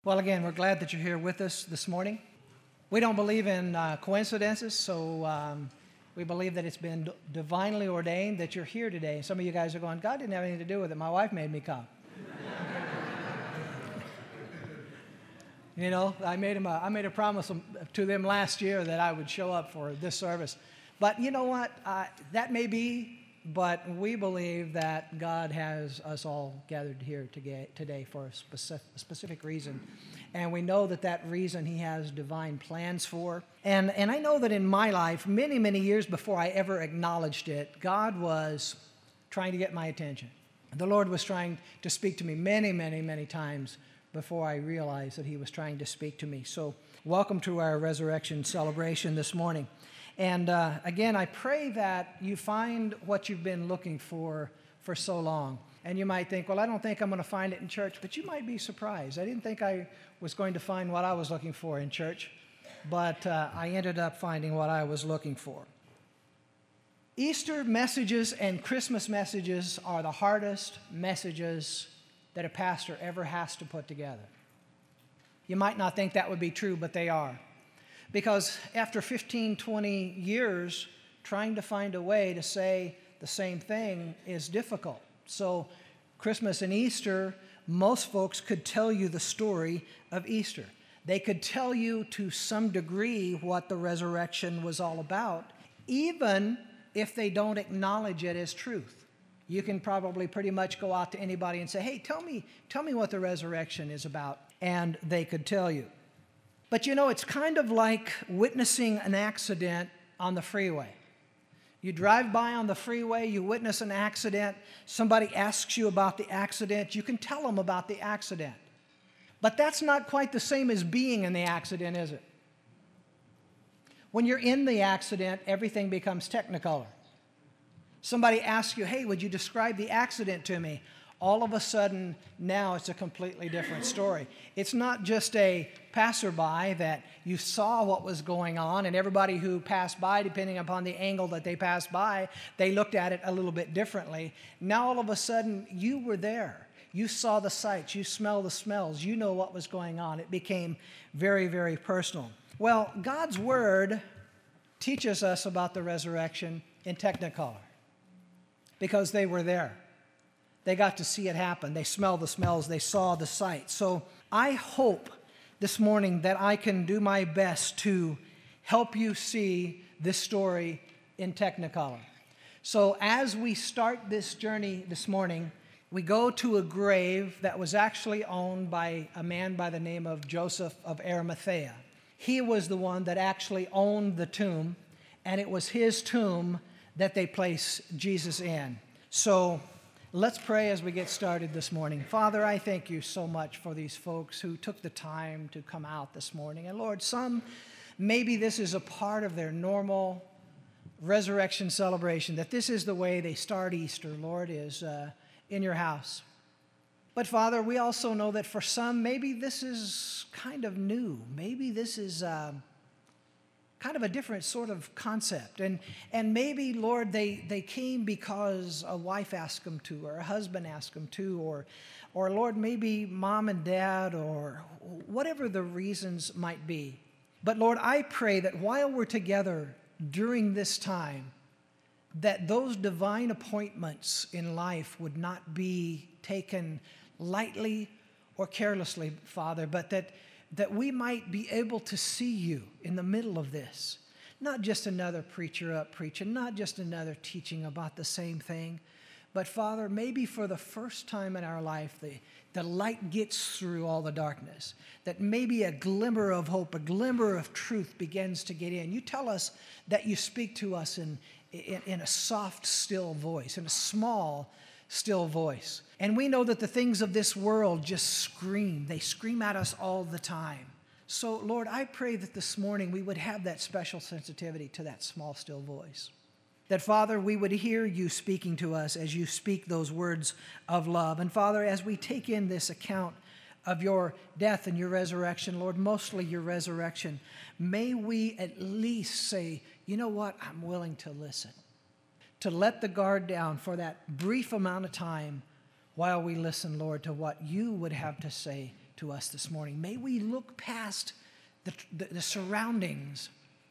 Well, again, we're glad that you're here with us this morning. We don't believe in coincidences, so we believe that it's been divinely ordained that you're here today. Some of you guys are going, God didn't have anything to do with it. My wife made me come. I made a promise to them last year that I would show up for this service. But you know what? That may be, but we believe that God has us all gathered here today for a specific reason. And we know that reason He has divine plans for. And I know that in my life, many, many years before I ever acknowledged it, God was trying to get my attention. The Lord was trying to speak to me many, many, many times before I realized that He was trying to speak to me. So welcome to our resurrection celebration this morning. And again, I pray that you find what you've been looking for so long. And you might think, well, I don't think I'm going to find it in church, but you might be surprised. I didn't think I was going to find what I was looking for in church, but I ended up finding what I was looking for. Easter messages and Christmas messages are the hardest messages that a pastor ever has to put together. You might not think that would be true, but they are. Because after 15, 20 years, trying to find a way to say the same thing is difficult. So Christmas and Easter, most folks could tell you the story of Easter. They could tell you to some degree what the resurrection was all about, even if they don't acknowledge it as truth. You can probably pretty much go out to anybody and say, hey, tell me what the resurrection is about, and they could tell you. But it's kind of like witnessing an accident on the freeway. You drive by on the freeway, you witness an accident, somebody asks you about the accident, you can tell them about the accident. But that's not quite the same as being in the accident, is it? When you're in the accident, everything becomes technicolor. Somebody asks you, hey, would you describe the accident to me? All of a sudden, now it's a completely different story. It's not just a passerby that you saw what was going on, and everybody who passed by, depending upon the angle that they passed by, they looked at it a little bit differently. Now all of a sudden, you were there. You saw the sights. You smelled the smells. You know what was going on. It became very, very personal. Well, God's Word teaches us about the resurrection in Technicolor because they were there. They got to see it happen. They smelled the smells. They saw the sights. So I hope this morning that I can do my best to help you see this story in Technicolor. So as we start this journey this morning, we go to a grave that was actually owned by a man by the name of Joseph of Arimathea. He was the one that actually owned the tomb, and it was his tomb that they placed Jesus in. So let's pray as we get started this morning. Father, I thank you so much for these folks who took the time to come out this morning. And Lord, maybe this is a part of their normal resurrection celebration, that this is the way they start Easter, Lord, is in your house. But Father, we also know that for some, maybe this is kind of new. Maybe this is kind of a different sort of concept. And maybe, Lord, they came because a wife asked them to, or a husband asked them to, or Lord, maybe mom and dad, or whatever the reasons might be. But Lord, I pray that while we're together during this time, that those divine appointments in life would not be taken lightly or carelessly, Father, but that we might be able to see you in the middle of this. Not just another preacher up preaching, not just another teaching about the same thing, but Father, maybe for the first time in our life, the light gets through all the darkness, that maybe a glimmer of hope, a glimmer of truth begins to get in. You tell us that you speak to us in a soft, still voice, in a small, still voice. And we know that the things of this world just scream. They scream at us all the time. So, Lord, I pray that this morning we would have that special sensitivity to that small, still voice. That, Father, we would hear you speaking to us as you speak those words of love. And, Father, as we take in this account of your death and your resurrection, Lord, mostly your resurrection, may we at least say, you know what, I'm willing to listen. To let the guard down for that brief amount of time while we listen, Lord, to what you would have to say to us this morning. May we look past the surroundings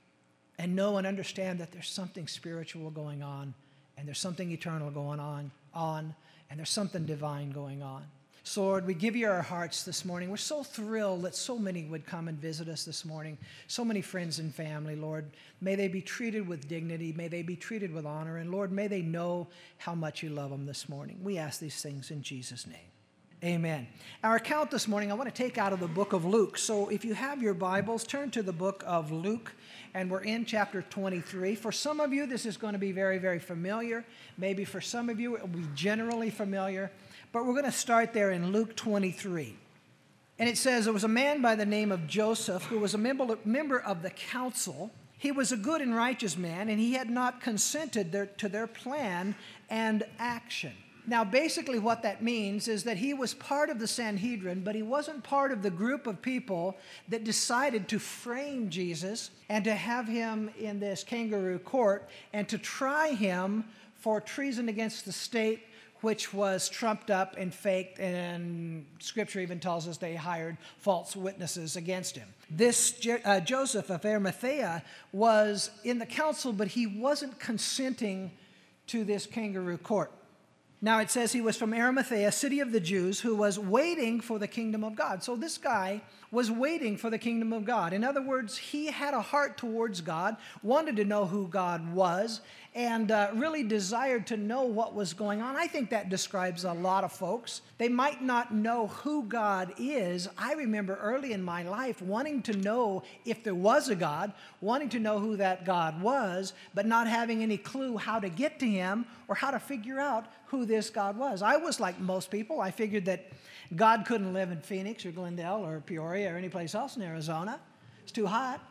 and know and understand that there's something spiritual going on, and there's something eternal going on, and there's something divine going on. So, Lord, we give you our hearts this morning. We're so thrilled that so many would come and visit us this morning. So many friends and family, Lord. May they be treated with dignity. May they be treated with honor. And, Lord, may they know how much you love them this morning. We ask these things in Jesus' name. Amen. Our account this morning I want to take out of the book of Luke. So if you have your Bibles, turn to the book of Luke, and we're in chapter 23. For some of you, this is going to be very, very familiar. Maybe for some of you, it will be generally familiar. But we're going to start there in Luke 23. And it says, there was a man by the name of Joseph who was a member of the council. He was a good and righteous man, and he had not consented to their plan and action. Now, basically what that means is that he was part of the Sanhedrin, but he wasn't part of the group of people that decided to frame Jesus and to have him in this kangaroo court and to try him for treason against the state, which was trumped up and faked, and Scripture even tells us they hired false witnesses against him. This Joseph of Arimathea was in the council, but he wasn't consenting to this kangaroo court. Now it says he was from Arimathea, city of the Jews, who was waiting for the kingdom of God. So this guy was waiting for the kingdom of God. In other words, he had a heart towards God, wanted to know who God was, and really desired to know what was going on. I think that describes a lot of folks. They might not know who God is. I remember early in my life wanting to know if there was a God, wanting to know who that God was, but not having any clue how to get to him or how to figure out who this God was. I was like most people. I figured that God couldn't live in Phoenix or Glendale or Peoria or any place else in Arizona. It's too hot.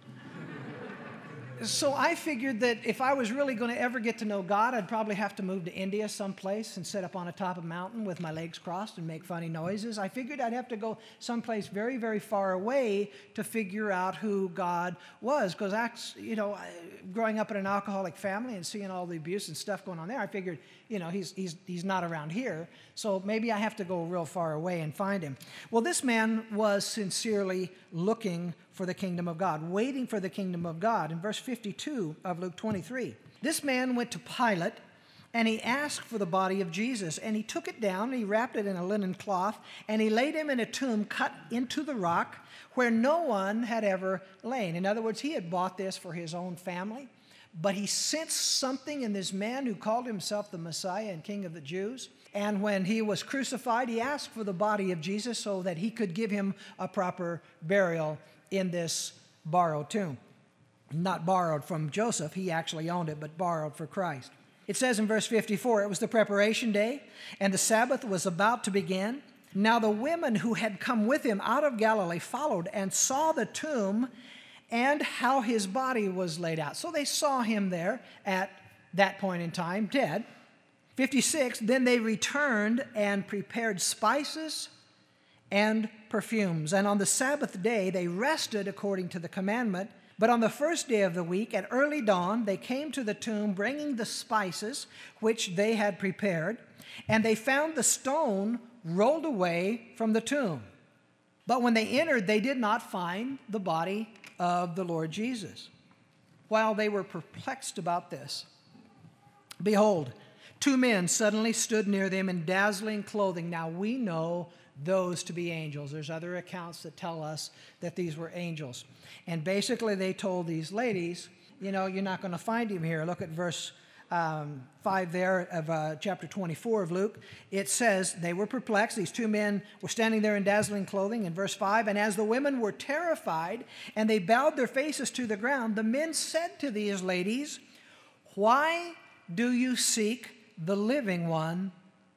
So I figured that if I was really going to ever get to know God, I'd probably have to move to India someplace and sit up on a top of a mountain with my legs crossed and make funny noises. I figured I'd have to go someplace very, very far away to figure out who God was. Because, growing up in an alcoholic family and seeing all the abuse and stuff going on there, I figured, he's not around here. So maybe I have to go real far away and find him. Well, this man was sincerely looking for the kingdom of God, waiting for the kingdom of God. In verse 52 of Luke 23, this man went to Pilate, and he asked for the body of Jesus, and he took it down, and he wrapped it in a linen cloth, and he laid him in a tomb cut into the rock where no one had ever lain. In other words, he had bought this for his own family, but he sensed something in this man who called himself the Messiah and King of the Jews. And when he was crucified, he asked for the body of Jesus so that he could give him a proper burial in this borrowed tomb. Not borrowed from Joseph, he actually owned it, but borrowed for Christ. It says in verse 54, it was the preparation day, and the Sabbath was about to begin. Now the women who had come with him out of Galilee followed and saw the tomb and how his body was laid out. So they saw him there at that point in time, dead. 56, then they returned and prepared spices and perfumes. And on the Sabbath day, they rested according to the commandment. But on the first day of the week, at early dawn, they came to the tomb, bringing the spices which they had prepared. And they found the stone rolled away from the tomb. But when they entered, they did not find the body of the Lord Jesus. While they were perplexed about this, behold, two men suddenly stood near them in dazzling clothing. Now we know those to be angels. There's other accounts that tell us that these were angels. And basically they told these ladies, you're not going to find him here. Look at verse 5 there of chapter 24 of Luke. It says, they were perplexed. These two men were standing there in dazzling clothing. In verse 5, and as the women were terrified and they bowed their faces to the ground, the men said to these ladies, why do you seek the living one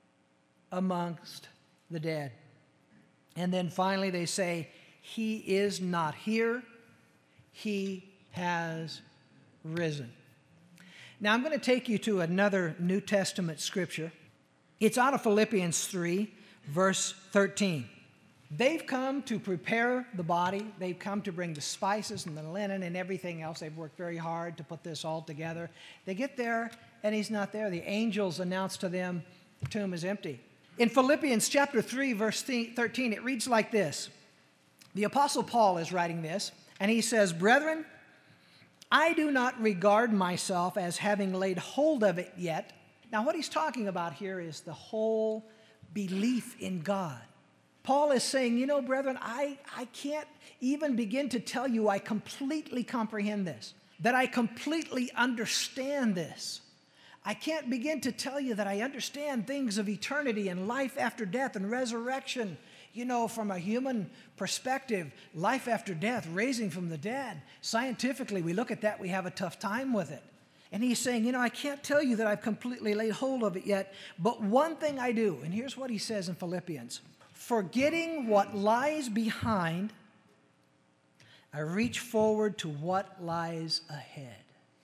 amongst the dead? And then finally they say, he is not here, he has risen. Now I'm going to take you to another New Testament scripture. It's out of Philippians 3, verse 13. They've come to prepare the body. They've come to bring the spices and the linen and everything else. They've worked very hard to put this all together. They get there, and he's not there. The angels announce to them, the tomb is empty. In Philippians chapter 3, verse 13, it reads like this. The Apostle Paul is writing this, and he says, "Brethren, I do not regard myself as having laid hold of it yet." Now, what he's talking about here is the whole belief in God. Paul is saying, you know, brethren, I can't even begin to tell you I completely comprehend this, that I completely understand this. I can't begin to tell you that I understand things of eternity and life after death and resurrection. You know, from a human perspective, life after death, raising from the dead. Scientifically, we look at that, we have a tough time with it. And he's saying, you know, I can't tell you that I've completely laid hold of it yet, but one thing I do, and here's what he says in Philippians: "Forgetting what lies behind, I reach forward to what lies ahead."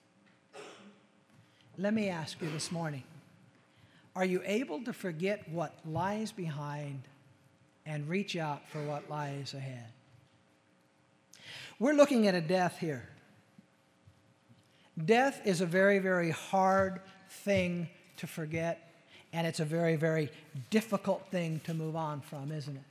Let me ask you this morning, are you able to forget what lies behind and reach out for what lies ahead? We're looking at a death here. Death is a very, very hard thing to forget, and it's a very, very difficult thing to move on from, isn't it?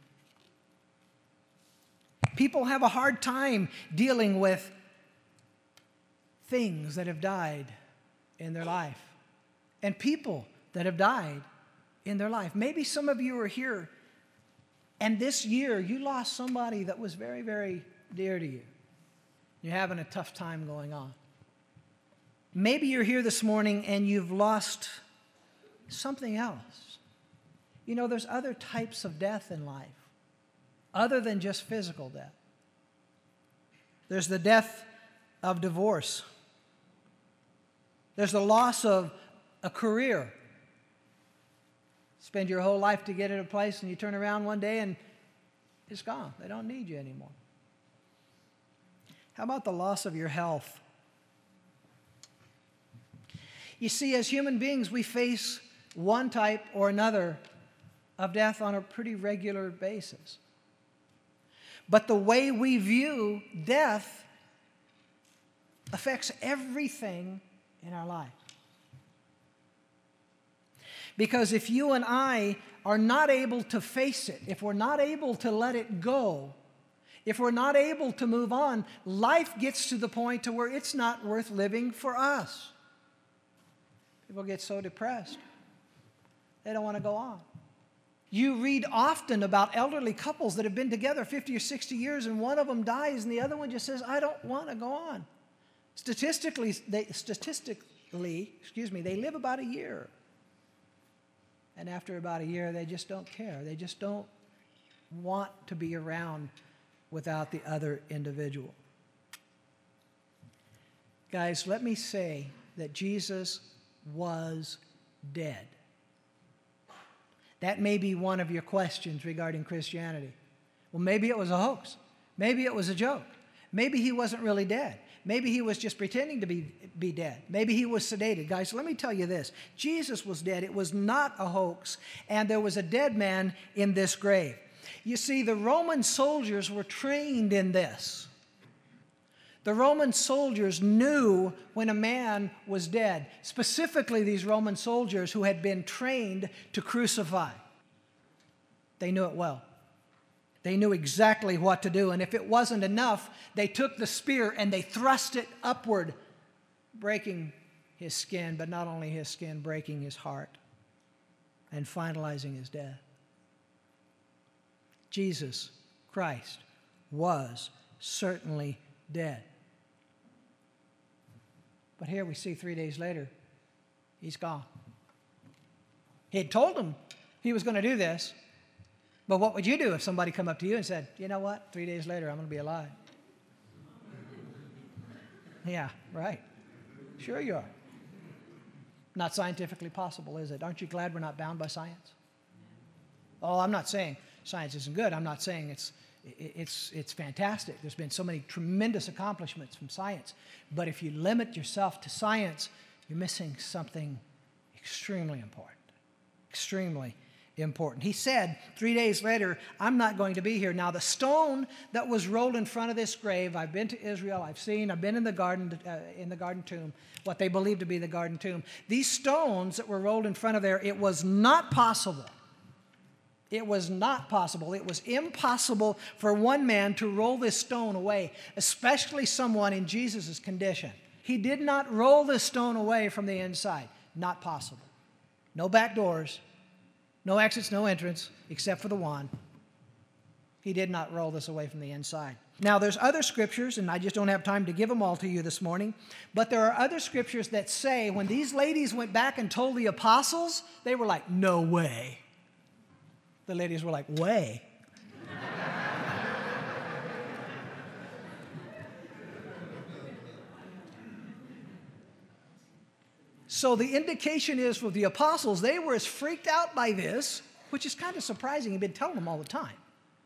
People have a hard time dealing with things that have died in their life and people that have died in their life. Maybe some of you are here, and this year you lost somebody that was very, very dear to you. You're having a tough time going on. Maybe you're here this morning and you've lost something else. You know, there's other types of death in life other than just physical death. There's the death of divorce. There's the loss of a career. Spend your whole life to get at a place, and you turn around one day and it's gone. They don't need you anymore. How about the loss of your health? You see, as human beings, we face one type or another of death on a pretty regular basis. But the way we view death affects everything in our life. Because if you and I are not able to face it, if we're not able to let it go, if we're not able to move on, life gets to the point to where it's not worth living for us. People get so depressed, they don't want to go on. You read often about elderly couples that have been together 50 or 60 years, and one of them dies and the other one just says, I don't want to go on. Statistically, they live about a year. And after about a year, they just don't care. They just don't want to be around without the other individual. Guys, let me say that Jesus was dead. That may be one of your questions regarding Christianity. Well, maybe it was a hoax. Maybe it was a joke. Maybe he wasn't really dead. Maybe he was just pretending to be dead. Maybe he was sedated. Guys, let me tell you this. Jesus was dead. It was not a hoax, and there was a dead man in this grave. You see, the Roman soldiers were trained in this. The Roman soldiers knew when a man was dead, specifically these Roman soldiers who had been trained to crucify. They knew it well. They knew exactly what to do, and if it wasn't enough, they took the spear and they thrust it upward, breaking his skin, but not only his skin, breaking his heart and finalizing his death. Jesus Christ was certainly dead. But here we see 3 days later, he's gone. He had told them he was going to do this, but what would you do if somebody come up to you and said, you know what, 3 days later I'm going to be alive? Yeah, right. Sure you are. Not scientifically possible, is it? Aren't you glad we're not bound by science? Oh, I'm not saying science isn't good. I'm not saying it's fantastic. There's been so many tremendous accomplishments from science. But if you limit yourself to science, you're missing something extremely important. Extremely important. He said 3 days later, I'm not going to be here. Now, the stone that was rolled in front of this grave, I've been to Israel, I've been in the garden tomb, what they believe to be the garden tomb. These stones that were rolled in front of there, it was not possible It was not possible. It was impossible for one man to roll this stone away, especially someone in Jesus' condition. He did not roll this stone away from the inside. Not possible. No back doors, no exits, no entrance, except for the one. He did not roll this away from the inside. Now, there's other scriptures, and I just don't have time to give them all to you this morning, but there are other scriptures that say when these ladies went back and told the apostles, they were like, no way. The ladies were like, way. So the indication is for the apostles, they were as freaked out by this, which is kind of surprising. He'd been telling them all the time.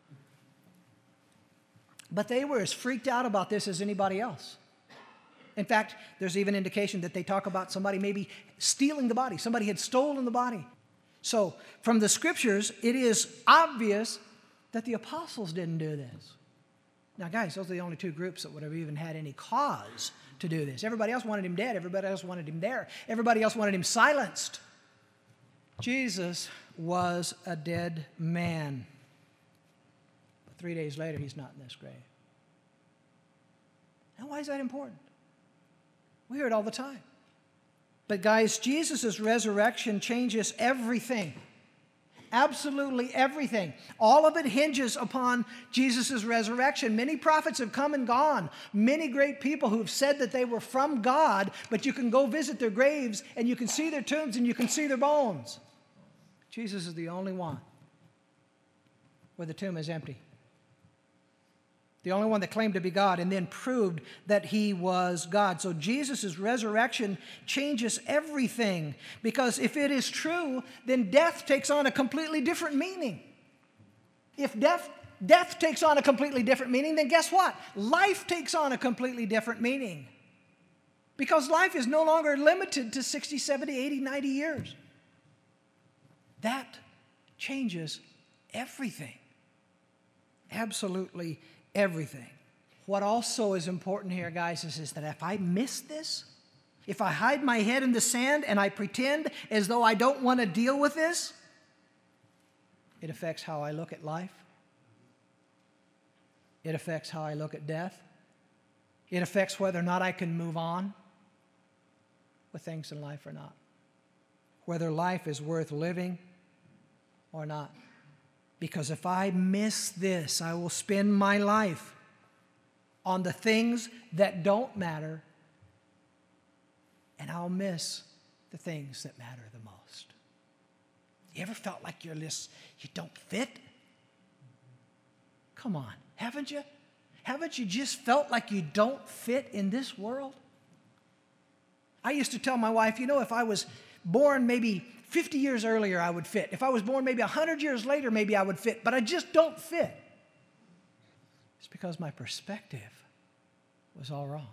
But they were as freaked out about this as anybody else. In fact, there's even indication that they talk about somebody maybe stealing the body. Somebody had stolen the body. So from the scriptures, it is obvious that the apostles didn't do this. Now, guys, those are the only two groups that would have even had any cause to do this. Everybody else wanted him dead. Everybody else wanted him there. Everybody else wanted him silenced. Jesus was a dead man. But 3 days later, he's not in this grave. Now, why is that important? We hear it all the time. But guys, Jesus' resurrection changes everything. Absolutely everything. All of it hinges upon Jesus' resurrection. Many prophets have come and gone. Many great people who have said that they were from God, but you can go visit their graves and you can see their tombs and you can see their bones. Jesus is the only one where the tomb is empty. The only one that claimed to be God and then proved that he was God. So Jesus' resurrection changes everything, because if it is true, then death takes on a completely different meaning. If death takes on a completely different meaning, then guess what? Life takes on a completely different meaning. Because life is no longer limited to 60, 70, 80, 90 years. That changes everything. Absolutely everything. What also is important here, guys, is that if I miss this, if I hide my head in the sand and I pretend as though I don't want to deal with this, it affects how I look at life. It affects how I look at death. It affects whether or not I can move on with things in life or not. Whether life is worth living or not. Because if I miss this, I will spend my life on the things that don't matter, and I'll miss the things that matter the most. You ever felt like you don't fit? Come on, haven't you? Haven't you just felt like you don't fit in this world? I used to tell my wife, if I was born maybe 50 years earlier, I would fit. If I was born maybe 100 years later, maybe I would fit. But I just don't fit. It's because my perspective was all wrong.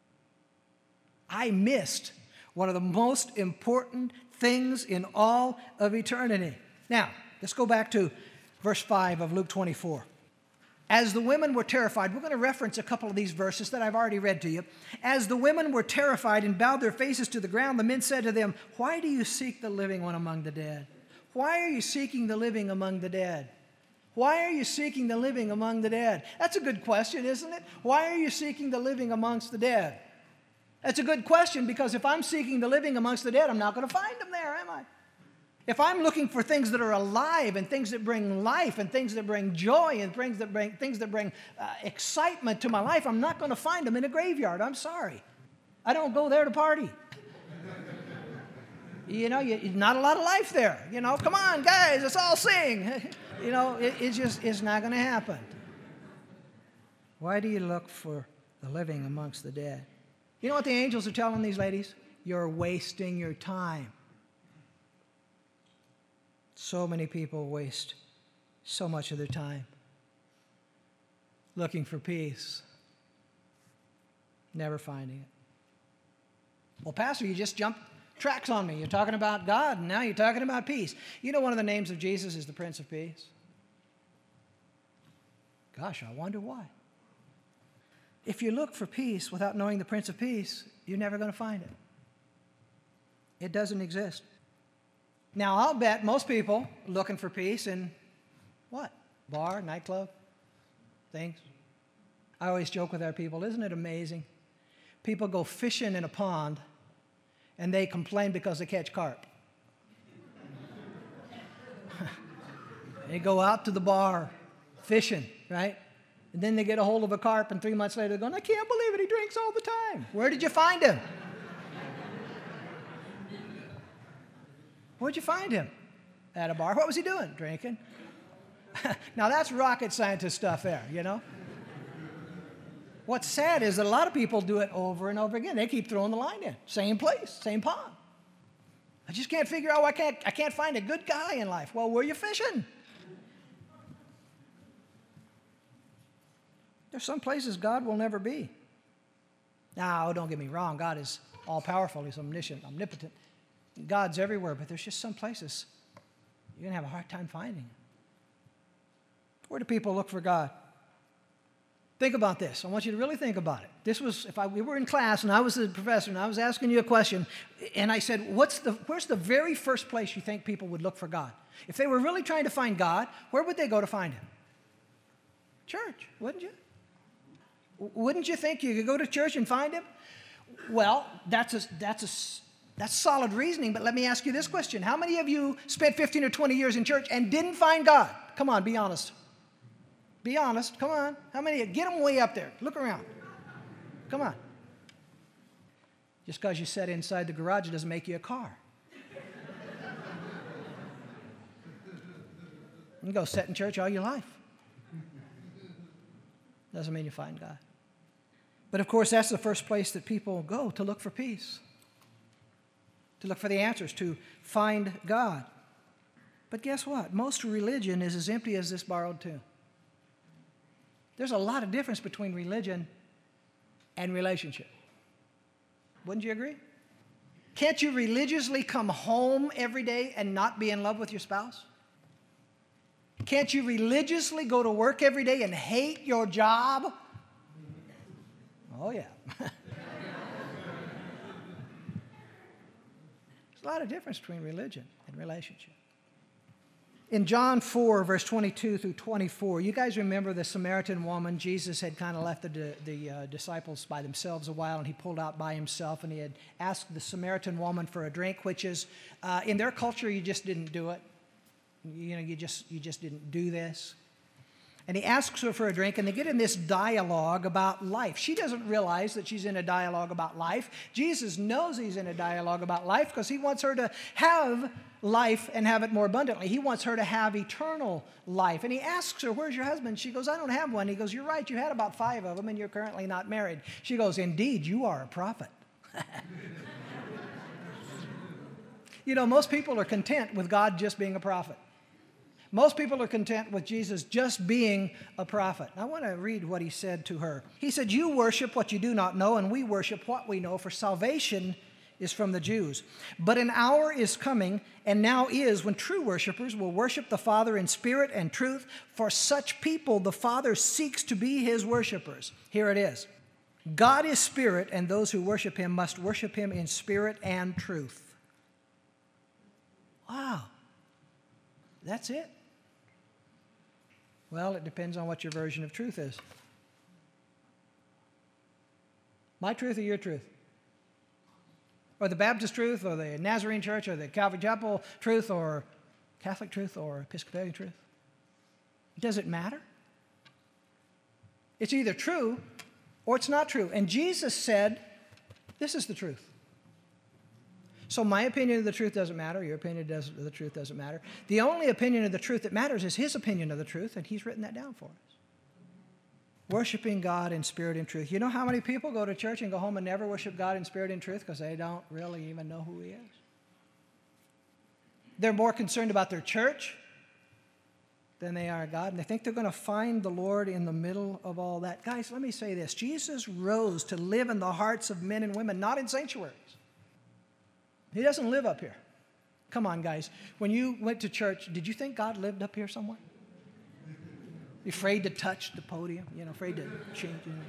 I missed one of the most important things in all of eternity. Now, let's go back to verse 5 of Luke 24. As the women were terrified, we're going to reference a couple of these verses that I've already read to you. As the women were terrified and bowed their faces to the ground, the men said to them, "Why do you seek the living one among the dead? Why are you seeking the living among the dead? Why are you seeking the living among the dead?" That's a good question, isn't it? Why are you seeking the living amongst the dead? That's a good question, because if I'm seeking the living amongst the dead, I'm not going to find them there, am I? If I'm looking for things that are alive and things that bring life and things that bring joy and things that bring excitement to my life, I'm not going to find them in a graveyard. I'm sorry. I don't go there to party. Not a lot of life there. Come on, guys, let's all sing. It's not going to happen. Why do you look for the living amongst the dead? You know what the angels are telling these ladies? You're wasting your time. So many people waste so much of their time looking for peace, never finding it. Well, Pastor, you just jumped tracks on me. You're talking about God, and now you're talking about peace. One of the names of Jesus is the Prince of Peace. Gosh, I wonder why. If you look for peace without knowing the Prince of Peace, you're never going to find it. It doesn't exist. Now, I'll bet most people looking for peace, and What? Bar, nightclub, things. I always joke with our people, isn't it amazing? People go fishing in a pond and they complain because they catch carp. They go out to the bar fishing, right? And then they get a hold of a carp, and 3 months later they're going, I can't believe it, he drinks all the time. Where did you find him? Where'd you find him? At a bar. What was he doing? Drinking. Now that's rocket scientist stuff there, you know? What's sad is that a lot of people do it over and over again. They keep throwing the line in. Same place, same pond. I just can't figure out why I can't find a good guy in life. Well, where are you fishing? There's some places God will never be. Now, don't get me wrong. God is all-powerful. He's omniscient, omnipotent. God's everywhere, but there's just some places you're going to have a hard time finding him. Where do people look for God? Think about this. I want you to really think about it. This was, we were in class and I was the professor and I was asking you a question and I said, where's the very first place you think people would look for God? If they were really trying to find God, where would they go to find him? Church, wouldn't you? Wouldn't you think you could go to church and find him? Well, that's solid reasoning, but let me ask you this question. How many of you spent 15 or 20 years in church and didn't find God? Come on, be honest. Be honest. Come on. How many? Get them way up there. Look around. Come on. Just because you sat inside the garage doesn't make you a car. You can go sit in church all your life. Doesn't mean you find God. But of course, that's the first place that people go to look for peace, to look for the answers, to find God. But guess what? Most religion is as empty as this borrowed tune. There's a lot of difference between religion and relationship. Wouldn't you agree? Can't you religiously come home every day and not be in love with your spouse? Can't you religiously go to work every day and hate your job? Oh, yeah. There's a lot of difference between religion and relationship. In John 4, verse 22 through 24, you guys remember the Samaritan woman? Jesus had kind of left the disciples by themselves a while, and he pulled out by himself, and he had asked the Samaritan woman for a drink, which is, in their culture, you just didn't do it. You know, you just didn't do this. And he asks her for a drink, and they get in this dialogue about life. She doesn't realize that she's in a dialogue about life. Jesus knows he's in a dialogue about life because he wants her to have life and have it more abundantly. He wants her to have eternal life. And he asks her, where's your husband? She goes, I don't have one. He goes, you're right. You had about 5 of them, and you're currently not married. She goes, indeed, you are a prophet. You know, most people are content with God just being a prophet. Most people are content with Jesus just being a prophet. I want to read what he said to her. He said, you worship what you do not know, and we worship what we know, for salvation is from the Jews. But an hour is coming, and now is, when true worshipers will worship the Father in spirit and truth. For such people, the Father seeks to be his worshipers. Here it is. God is spirit, and those who worship him must worship him in spirit and truth. Wow. That's it. Well, it depends on what your version of truth is. My truth or your truth? Or the Baptist truth, or the Nazarene church, or the Calvary Chapel truth, or Catholic truth, or Episcopalian truth? Does it matter? It's either true or it's not true. And Jesus said, this is the truth. So my opinion of the truth doesn't matter. Your opinion of the truth doesn't matter. The only opinion of the truth that matters is his opinion of the truth, and he's written that down for us. Worshiping God in spirit and truth. You know how many people go to church and go home and never worship God in spirit and truth because they don't really even know who he is? They're more concerned about their church than they are God, and they think they're going to find the Lord in the middle of all that. Guys, let me say this. Jesus rose to live in the hearts of men and women, not in sanctuaries. He doesn't live up here. Come on, guys. When you went to church, did you think God lived up here somewhere? You afraid to touch the podium? You know, afraid to change anything?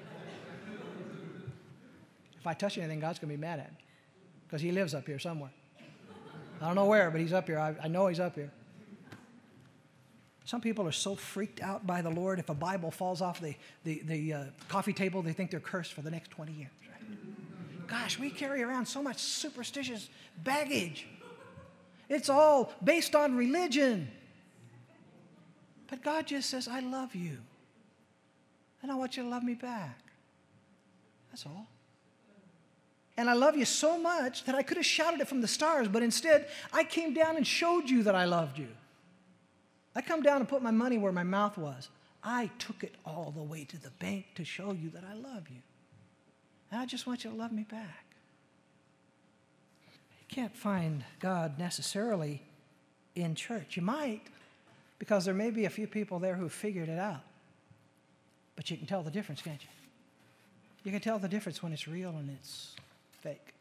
If I touch anything, God's going to be mad at me because he lives up here somewhere. I don't know where, but he's up here. I know he's up here. Some people are so freaked out by the Lord, if a Bible falls off the coffee table, they think they're cursed for the next 20 years. Right? Gosh, we carry around so much superstitious baggage. It's all based on religion. But God just says, I love you. And I want you to love me back. That's all. And I love you so much that I could have shouted it from the stars, but instead I came down and showed you that I loved you. I come down and put my money where my mouth was. I took it all the way to the bank to show you that I love you. And I just want you to love me back. You can't find God necessarily in church. You might, because there may be a few people there who figured it out. But you can tell the difference, can't you? You can tell the difference when it's real and it's fake.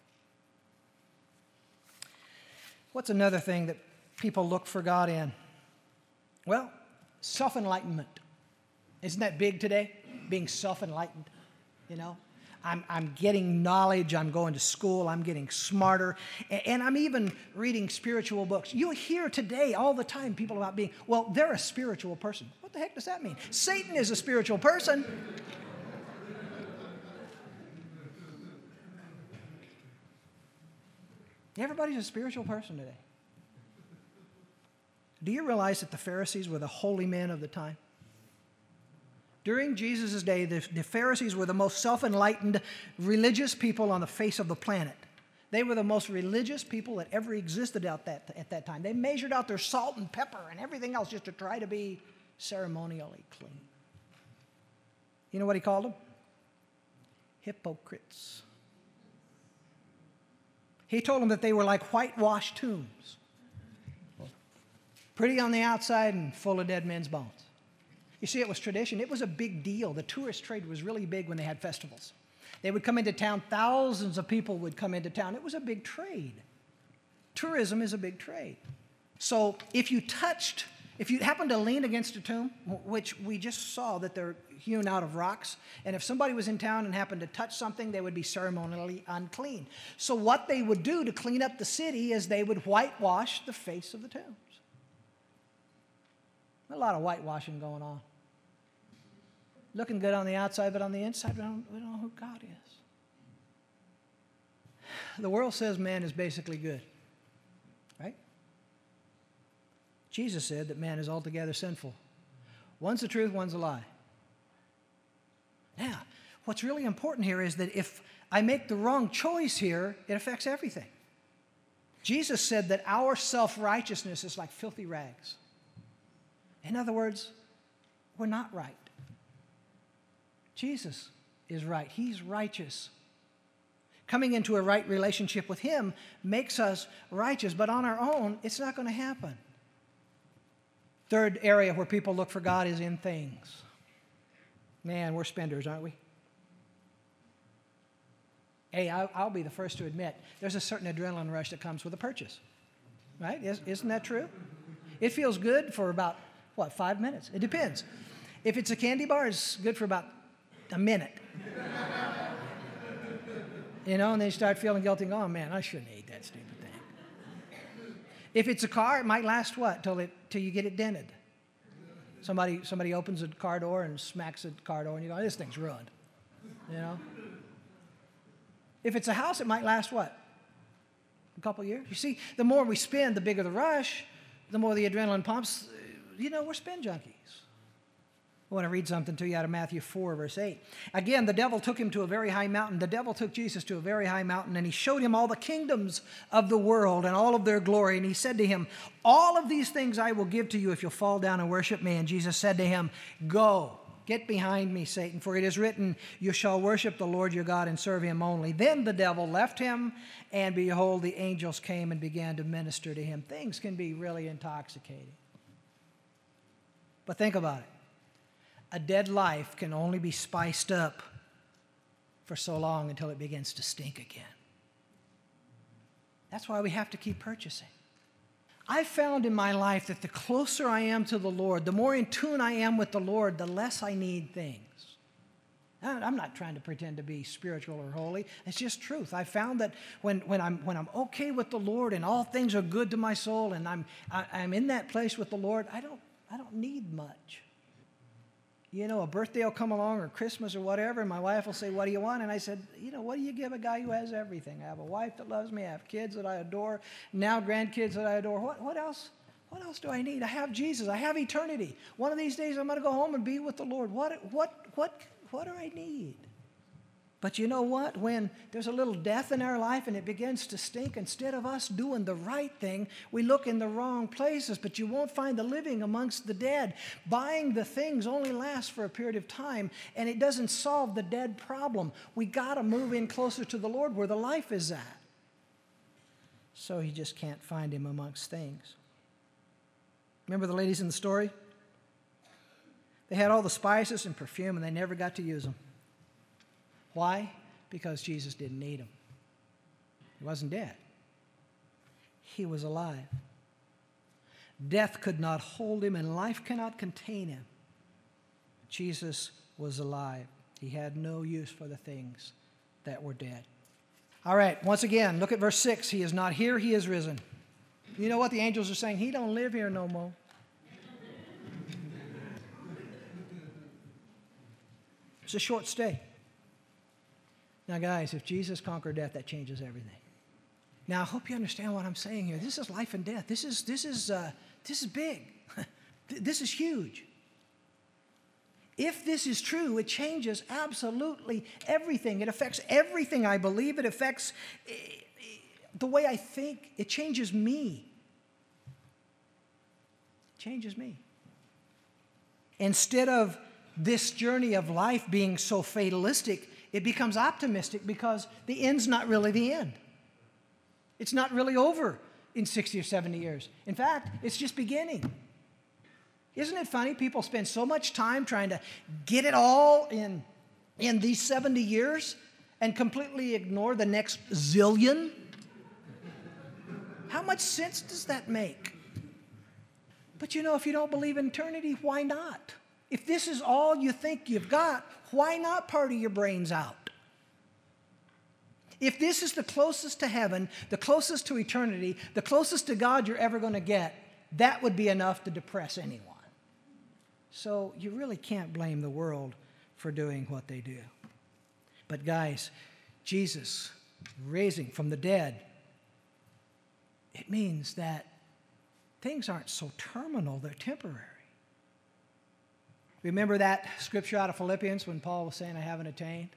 What's another thing that people look for God in? Well, self-enlightenment. Isn't that big today? Being self-enlightened, you know? I'm getting knowledge, I'm going to school, I'm getting smarter, and I'm even reading spiritual books. You hear today all the time people about being, well, they're a spiritual person. What the heck does that mean? Satan is a spiritual person. Everybody's a spiritual person today. Do you realize that the Pharisees were the holy men of the time? During Jesus' day, the Pharisees were the most self-enlightened religious people on the face of the planet. They were the most religious people that ever existed at that time. They measured out their salt and pepper and everything else just to try to be ceremonially clean. You know what he called them? Hypocrites. He told them that they were like whitewashed tombs. Pretty on the outside and full of dead men's bones. You see, it was tradition. It was a big deal. The tourist trade was really big when they had festivals. They would come into town. Thousands of people would come into town. It was a big trade. Tourism is a big trade. So if you happened to lean against a tomb, which we just saw that they're hewn out of rocks, and if somebody was in town and happened to touch something, they would be ceremonially unclean. So what they would do to clean up the city is they would whitewash the face of the tombs. A lot of whitewashing going on. Looking good on the outside, but on the inside, we don't know who God is. The world says man is basically good, right? Jesus said that man is altogether sinful. One's the truth, one's a lie. Now, what's really important here is that if I make the wrong choice here, it affects everything. Jesus said that our self-righteousness is like filthy rags. In other words, we're not right. Jesus is right. He's righteous. Coming into a right relationship with Him makes us righteous, but on our own, it's not going to happen. Third area where people look for God is in things. Man, we're spenders, aren't we? Hey, I'll be the first to admit, there's a certain adrenaline rush that comes with a purchase, right? Isn't that true? It feels good for about 5 minutes? It depends. If it's a candy bar, it's good for about a minute. And then you start feeling guilty and go, oh man, I shouldn't eat that stupid thing. If it's a car, it might last till you get it dented. Somebody opens a car door and smacks the car door and you go, this thing's ruined. If it's a house, it might last a couple years? You see, the more we spend, the bigger the rush, the more the adrenaline pumps. We're spend junkies. I want to read something to you out of Matthew 4, verse 8. Again, the devil took him to a very high mountain. The devil took Jesus to a very high mountain, and he showed him all the kingdoms of the world and all of their glory. And he said to him, all of these things I will give to you if you'll fall down and worship me. And Jesus said to him, go, get behind me, Satan, for it is written, you shall worship the Lord your God and serve him only. Then the devil left him, and behold, the angels came and began to minister to him. Things can be really intoxicating. But think about it. A dead life can only be spiced up for so long until it begins to stink again. That's why we have to keep purchasing. I've found in my life that the closer I am to the Lord, the more in tune I am with the Lord, the less I need things. I'm not trying to pretend to be spiritual or holy. It's just truth. I found that when I'm okay with the Lord and all things are good to my soul and I'm in that place with the Lord, I don't need much. You know, a birthday will come along or Christmas or whatever, and my wife will say, what do you want? And I said, you know, what do you give a guy who has everything? I have a wife that loves me. I have kids that I adore. Now grandkids that I adore. What else? What else do I need? I have Jesus. I have eternity. One of these days I'm going to go home and be with the Lord. What do I need? But you know what? When there's a little death in our life and it begins to stink, instead of us doing the right thing, we look in the wrong places. But you won't find the living amongst the dead. Buying the things only lasts for a period of time, and it doesn't solve the dead problem. We got to move in closer to the Lord where the life is at. So you just can't find him amongst things. Remember the ladies in the story? They had all the spices and perfume, and they never got to use them. Why? Because Jesus didn't need him. He wasn't dead. He was alive. Death could not hold him, and life cannot contain him. Jesus was alive. He had no use for the things that were dead. All right, once again, look at verse 6. He is not here, he is risen. You know what the angels are saying? He don't live here no more. It's a short stay. Now, guys, if Jesus conquered death, that changes everything. Now, I hope you understand what I'm saying here. This is life and death. This is big. This is huge. If this is true, it changes absolutely everything. It affects everything I believe. It affects the way I think. It changes me. It changes me. Instead of this journey of life being so fatalistic, it becomes optimistic because the end's not really the end. It's not really over in 60 or 70 years. In fact, it's just beginning. Isn't it funny? People spend so much time trying to get it all in these 70 years and completely ignore the next zillion. How much sense does that make? But you know, if you don't believe in eternity, why not? If this is all you think you've got, why not party your brains out? If this is the closest to heaven, the closest to eternity, the closest to God you're ever going to get, that would be enough to depress anyone. So you really can't blame the world for doing what they do. But guys, Jesus raising from the dead, it means that things aren't so terminal, they're temporary. Remember that scripture out of Philippians when Paul was saying, I haven't attained?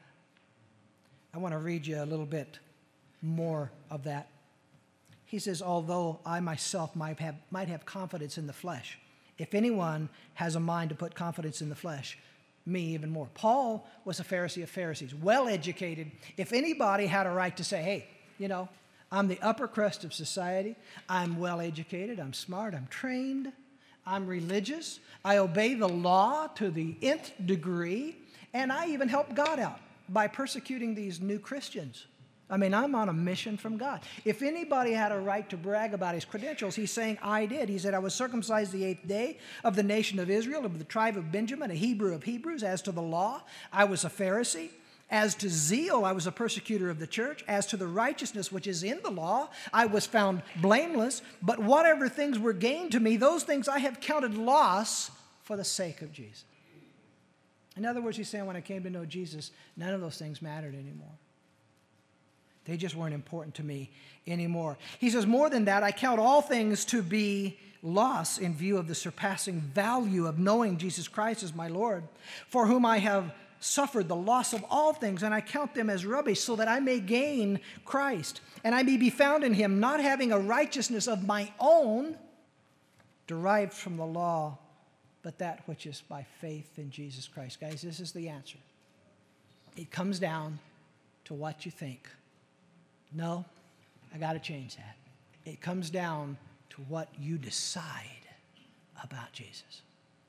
I want to read you a little bit more of that. He says, although I myself might have confidence in the flesh, if anyone has a mind to put confidence in the flesh, me even more. Paul was a Pharisee of Pharisees, well-educated. If anybody had a right to say, hey, you know, I'm the upper crust of society, I'm well-educated, I'm smart, I'm trained, I'm religious, I obey the law to the nth degree, and I even help God out by persecuting these new Christians. I mean, I'm on a mission from God. If anybody had a right to brag about his credentials, he's saying, I did. He said, I was circumcised the 8th day of the nation of Israel, of the tribe of Benjamin, a Hebrew of Hebrews. As to the law, I was a Pharisee. As to zeal, I was a persecutor of the church. As to the righteousness which is in the law, I was found blameless. But whatever things were gained to me, those things I have counted loss for the sake of Jesus. In other words, he's saying, when I came to know Jesus, none of those things mattered anymore. They just weren't important to me anymore. He says, more than that, I count all things to be loss in view of the surpassing value of knowing Jesus Christ as my Lord, for whom I have suffered the loss of all things, and I count them as rubbish, so that I may gain Christ, and I may be found in him, not having a righteousness of my own derived from the law, but that which is by faith in Jesus Christ. Guys, this is the answer. It comes down to what you think. No, I got to change that. It comes down to what you decide about Jesus.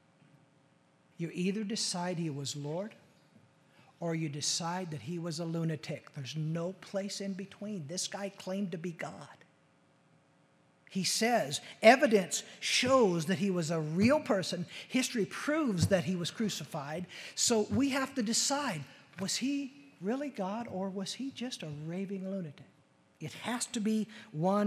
You either decide he was Lord, or you decide that he was a lunatic. There's no place in between. This guy claimed to be God. He says evidence shows that he was a real person. History proves that he was crucified. So we have to decide, was he really God, or was he just a raving lunatic? It has to be one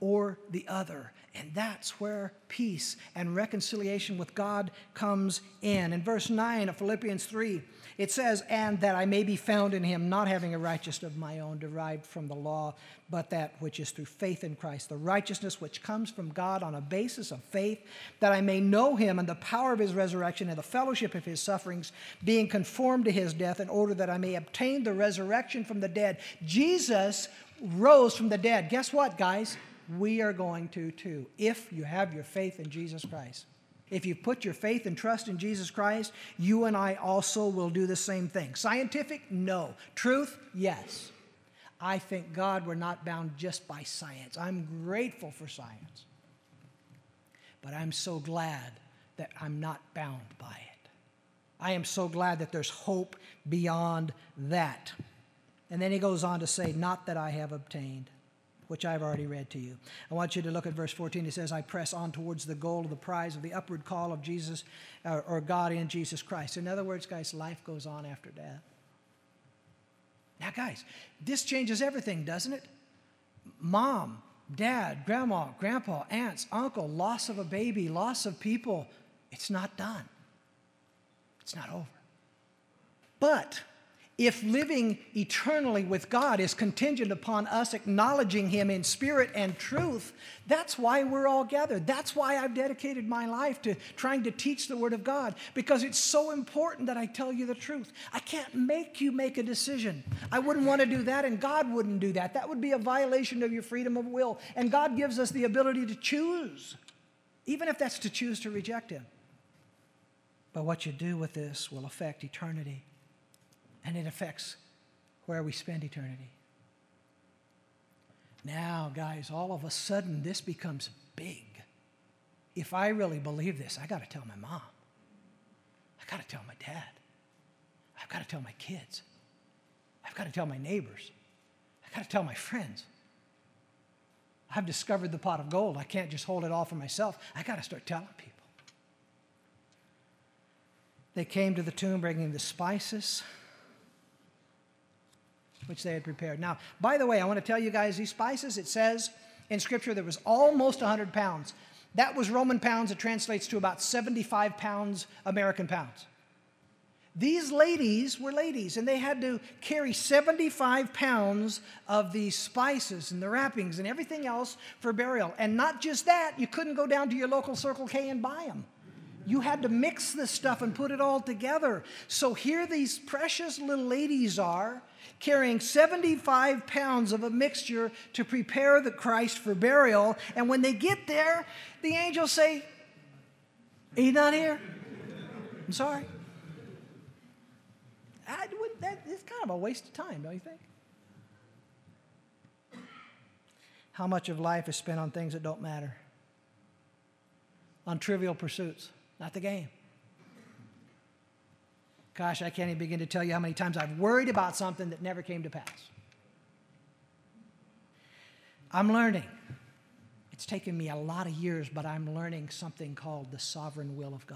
or the other. And that's where peace and reconciliation with God comes in. In verse 9 of Philippians 3, it says, "And that I may be found in him, not having a righteousness of my own derived from the law, but that which is through faith in Christ, the righteousness which comes from God on a basis of faith, that I may know him and the power of his resurrection and the fellowship of his sufferings, being conformed to his death, in order that I may obtain the resurrection from the dead." Jesus rose from the dead. Guess what, guys? We are going to too, if you have your faith in Jesus Christ. If you put your faith and trust in Jesus Christ, you and I also will do the same thing. Scientific? No. Truth? Yes. I thank God we're not bound just by science. I'm grateful for science. But I'm so glad that I'm not bound by it. I am so glad that there's hope beyond that. And then he goes on to say, "Not that I have obtained," which I've already read to you. I want you to look at verse 14. It says, "I press on towards the goal of the prize of the upward call of Jesus, or God in Jesus Christ." In other words, guys, life goes on after death. Now, guys, this changes everything, doesn't it? Mom, dad, grandma, grandpa, aunts, uncle, loss of a baby, loss of people. It's not done. It's not over. But if living eternally with God is contingent upon us acknowledging him in spirit and truth, that's why we're all gathered. That's why I've dedicated my life to trying to teach the Word of God, because it's so important that I tell you the truth. I can't make you make a decision. I wouldn't want to do that, and God wouldn't do that. That would be a violation of your freedom of will. And God gives us the ability to choose, even if that's to choose to reject him. But what you do with this will affect eternity. And it affects where we spend eternity. Now, guys, all of a sudden, this becomes big. If I really believe this, I got to tell my mom. I got to tell my dad. I've got to tell my kids. I've got to tell my neighbors. I've got to tell my friends. I've discovered the pot of gold. I can't just hold it all for myself. I got to start telling people. They came to the tomb bringing the spices which they had prepared. Now, by the way, I want to tell you guys, these spices, it says in Scripture there was almost 100 pounds. That was Roman pounds. It translates to about 75 pounds American pounds. These ladies were ladies, and they had to carry 75 pounds of these spices and the wrappings and everything else for burial. And not just that, you couldn't go down to your local Circle K and buy them. You had to mix this stuff and put it all together. So here these precious little ladies are, carrying 75 pounds of a mixture to prepare the Christ for burial. And when they get there, the angels say, "He's not here. I'm sorry." It's kind of a waste of time, don't you think? How much of life is spent on things that don't matter? On trivial pursuits, not the game. Gosh, I can't even begin to tell you how many times I've worried about something that never came to pass. I'm learning. It's taken me a lot of years, but I'm learning something called the sovereign will of God.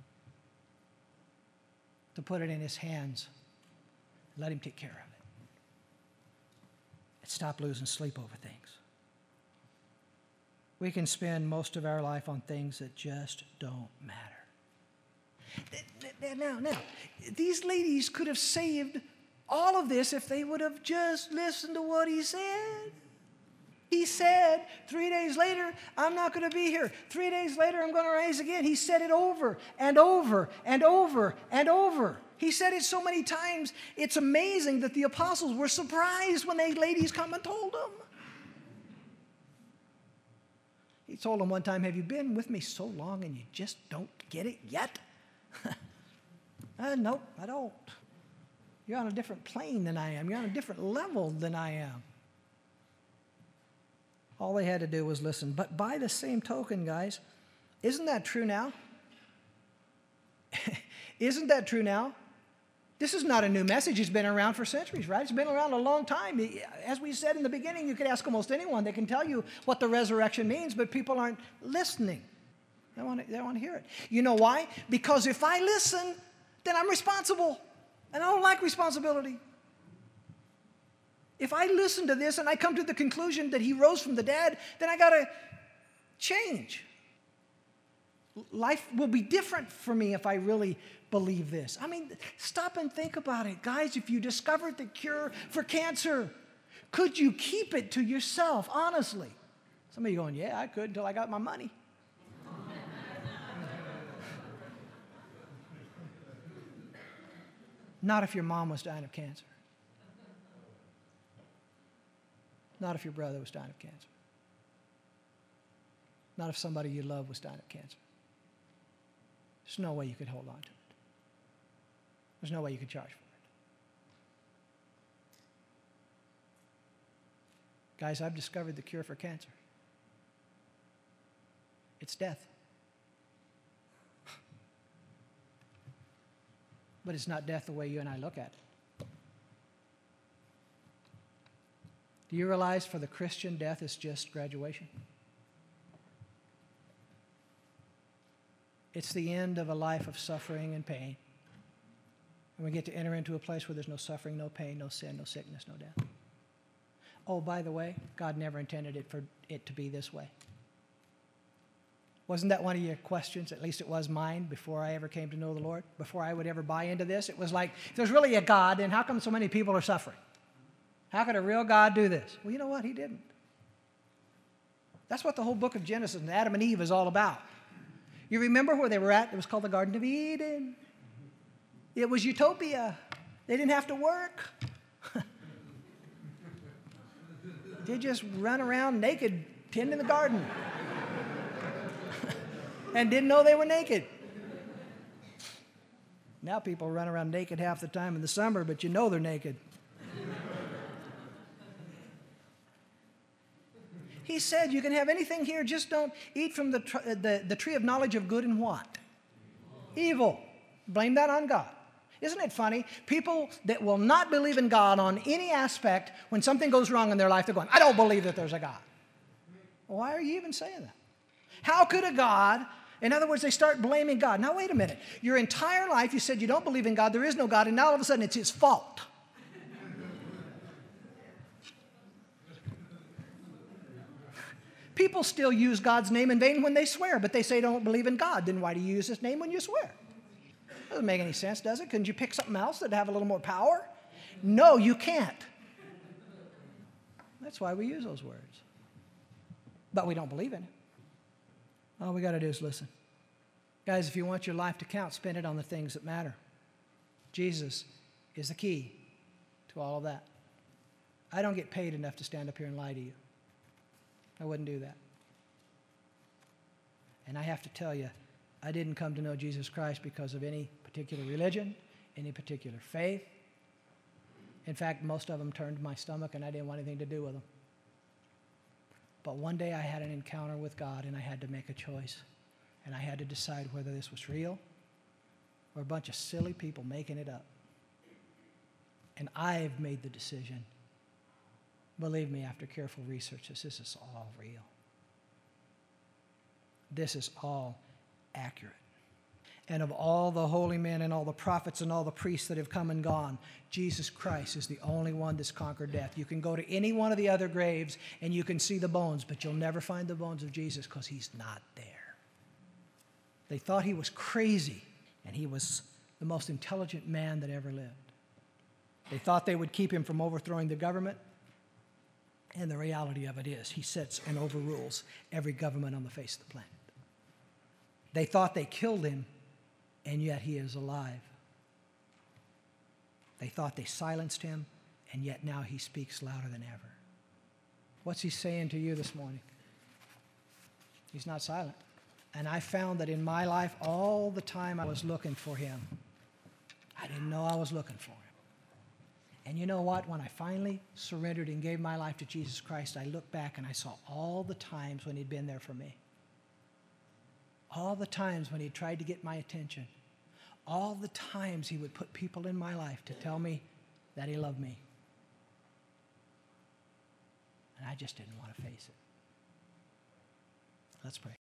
To put it in his hands, let him take care of it. And stop losing sleep over things. We can spend most of our life on things that just don't matter. Now, these ladies could have saved all of this if they would have just listened to what he said. He said, 3 days later, I'm not going to be here. 3 days later, I'm going to rise again. He said it over and over and over and over. He said it so many times, it's amazing that the apostles were surprised when they ladies come and told him. He told them one time, "Have you been with me so long and you just don't get it yet?" Nope, I don't. You're on a different plane than I am. You're on a different level than I am. All they had to do was listen. But by the same token, guys, isn't that true now? Isn't that true now? This is not a new message. It's been around for centuries, right? It's been around a long time. As we said in the beginning, you could ask almost anyone. They can tell you what the resurrection means, but people aren't listening. They want to hear it. You know why? Because if I listen, then I'm responsible. And I don't like responsibility. If I listen to this and I come to the conclusion that he rose from the dead, then I got to change. Life will be different for me if I really believe this. I mean, stop and think about it. Guys, if you discovered the cure for cancer, could you keep it to yourself, honestly? Some of you going, yeah, I could until I got my money. Not if your mom was dying of cancer. Not if your brother was dying of cancer. Not if somebody you love was dying of cancer. There's no way you could hold on to it. There's no way you could charge for it. Guys, I've discovered the cure for cancer. It's death. But it's not death the way you and I look at it. Do you realize for the Christian, death is just graduation? It's the end of a life of suffering and pain. And we get to enter into a place where there's no suffering, no pain, no sin, no sickness, no death. Oh, by the way, God never intended it for it to be this way. Wasn't that one of your questions? At least it was mine before I ever came to know the Lord, before I would ever buy into this. It was like, if there's really a God, then how come so many people are suffering? How could a real God do this? Well, you know what? He didn't. That's what the whole book of Genesis and Adam and Eve is all about. You remember where they were at? It was called the Garden of Eden. It was utopia. They didn't have to work. They just run around naked, tending the garden. And didn't know they were naked. Now people run around naked half the time in the summer, but you know they're naked. He said, you can have anything here, just don't eat from the tree of knowledge of good and what? Evil. Blame that on God. Isn't it funny? People that will not believe in God on any aspect, when something goes wrong in their life, they're going, I don't believe that there's a God. Why are you even saying that? How could a God, in other words, they start blaming God. Now, wait a minute. Your entire life, you said you don't believe in God, there is no God, and now all of a sudden it's his fault. People still use God's name in vain when they swear, but they say don't believe in God. Then why do you use his name when you swear? Doesn't make any sense, does it? Couldn't you pick something else that would have a little more power? No, you can't. That's why we use those words. But we don't believe in it. All we got to do is listen. Guys, if you want your life to count, spend it on the things that matter. Jesus is the key to all of that. I don't get paid enough to stand up here and lie to you. I wouldn't do that. And I have to tell you, I didn't come to know Jesus Christ because of any particular religion, any particular faith. In fact, most of them turned my stomach and I didn't want anything to do with them. But one day I had an encounter with God and I had to make a choice. And I had to decide whether this was real or a bunch of silly people making it up. And I've made the decision. Believe me, after careful research, this is all real. This is all accurate. And of all the holy men and all the prophets and all the priests that have come and gone, Jesus Christ is the only one that's conquered death. You can go to any one of the other graves and you can see the bones, but you'll never find the bones of Jesus because he's not there. They thought he was crazy, and he was the most intelligent man that ever lived. They thought they would keep him from overthrowing the government. And the reality of it is, he sits and overrules every government on the face of the planet. They thought they killed him, and yet he is alive. They thought they silenced him, and yet now he speaks louder than ever. What's he saying to you this morning? He's not silent. And I found that in my life, all the time I was looking for him. I didn't know I was looking for him. And you know what? When I finally surrendered and gave my life to Jesus Christ, I looked back and I saw all the times when he'd been there for me. All the times when he tried to get my attention. All the times he would put people in my life to tell me that he loved me. And I just didn't want to face it. Let's pray.